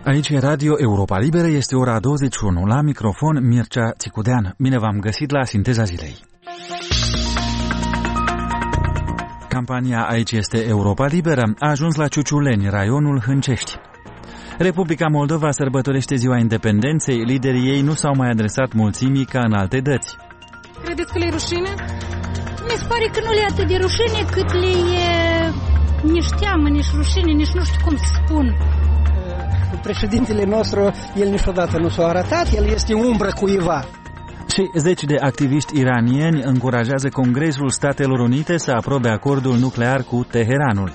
Aici e Radio Europa Liberă, este ora 21. La microfon Mircea Țicudean. Bine v-am găsit la Sinteza Zilei. Campania Aici este Europa Liberă a ajuns la Ciuciuleni, raionul Hâncești. Republica Moldova sărbătorește ziua independenței, liderii ei nu s-au mai adresat mulțimii ca în alte dăți. Credeți că le-e rușine? Mi se pare că nu le-e atât de rușine cât le-e nici teamă, nici rușine, nici nu știu cum să spun. Președintele nostru, el niciodată nu s-a arătat, el este umbră cuiva. Și zeci de activiști iranieni încurajează Congresul Statelor Unite să aprobe acordul nuclear cu Teheranul.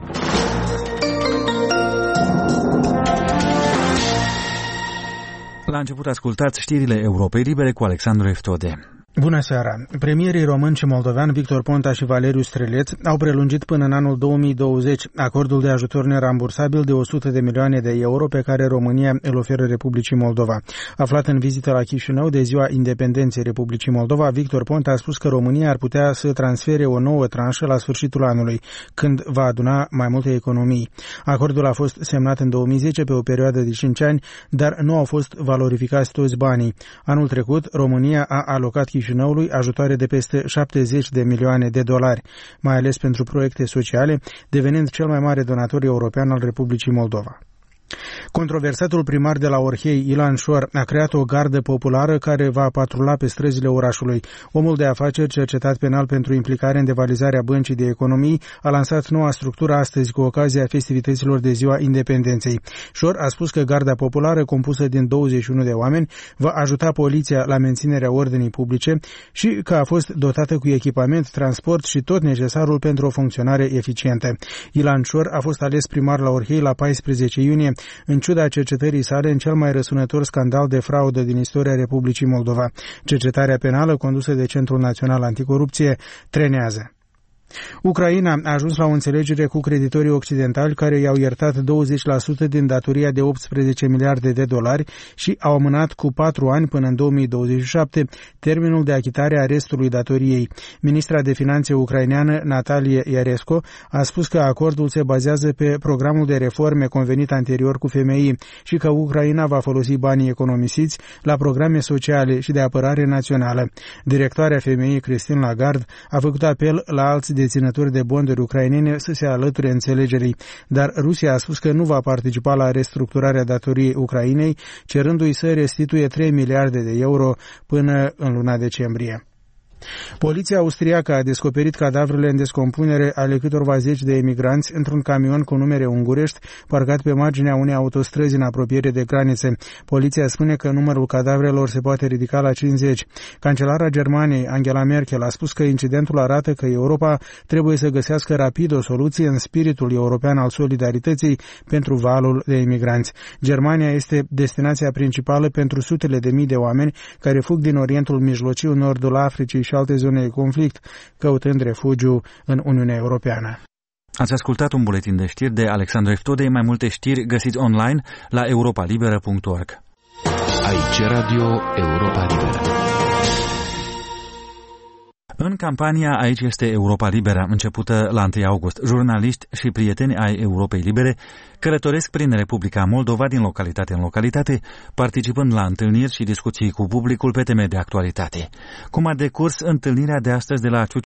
La început ascultați știrile Europei Libere cu Alexandru Eftode. Bună seara! Premierii român și moldovean Victor Ponta și Valeriu Streleț au prelungit până în anul 2020 acordul de ajutor nerambursabil de 100 de milioane de euro pe care România îl oferă Republicii Moldova. Aflat în vizită la Chișinău de ziua independenței Republicii Moldova, Victor Ponta a spus că România ar putea să transfere o nouă tranșă la sfârșitul anului, când va aduna mai multe economii. Acordul a fost semnat în 2010 pe o perioadă de 5 ani, dar nu au fost valorificați toți banii. Anul trecut, România a alocat Chișinăului ajutoare de peste 70 de milioane de dolari, mai ales pentru proiecte sociale, devenind cel mai mare donator european al Republicii Moldova. Controversatul primar de la Orhei, Ilan Șor, a creat o gardă populară care va patrula pe străzile orașului. Omul de afaceri, cercetat penal pentru implicare în devalizarea Băncii de Economii, a lansat noua structură astăzi cu ocazia festivităților de ziua independenței. Șor a spus că garda populară, compusă din 21 de oameni, va ajuta poliția la menținerea ordinii publice și că a fost dotată cu echipament, transport și tot necesarul pentru o funcționare eficientă. Ilan Șor a fost ales primar la Orhei la 14 iunie, în ciuda cercetării sale în cel mai răsunător scandal de fraudă din istoria Republicii Moldova. Cercetarea penală condusă de Centrul Național Anticorupție trenează. Ucraina a ajuns la o înțelegere cu creditorii occidentali care i-au iertat 20% din datoria de 18 miliarde de dolari și au amânat cu 4 ani până în 2027 termenul de achitare a restului datoriei. Ministra de Finanțe ucraineană Natalie Iaresco a spus că acordul se bazează pe programul de reforme convenit anterior cu FMI și că Ucraina va folosi banii economisiți la programe sociale și de apărare națională. Directoarea FMI, Christine Lagarde, a făcut apel la alți deținători de bonduri ucrainene să se alăture înțelegerii, dar Rusia a spus că nu va participa la restructurarea datoriei Ucrainei, cerându-i să restituie 3 miliarde de euro până în luna decembrie. Poliția austriacă a descoperit cadavrele în descompunere ale câtorva zeci de emigranți într-un camion cu numere ungurești parcat pe marginea unei autostrăzi în apropiere de granițe. Poliția spune că numărul cadavrelor se poate ridica la 50. Cancelara Germaniei, Angela Merkel, a spus că incidentul arată că Europa trebuie să găsească rapid o soluție în spiritul european al solidarității pentru valul de emigranți. Germania este destinația principală pentru sutele de mii de oameni care fug din Orientul Mijlociu, Nordul Africii și alte zone de conflict, căutând refugiu în Uniunea Europeană. Ați ascultat un buletin de știri de Alexandru Eftode. Mai multe știri găsiți online la europalibera.org. Aici Radio Europa Liberă. În campania Aici este Europa Liberă, începută la 1 august, jurnaliști și prieteni ai Europei Libere călătoresc prin Republica Moldova din localitate în localitate, participând la întâlniri și discuții cu publicul pe teme de actualitate. Cum a decurs întâlnirea de astăzi de la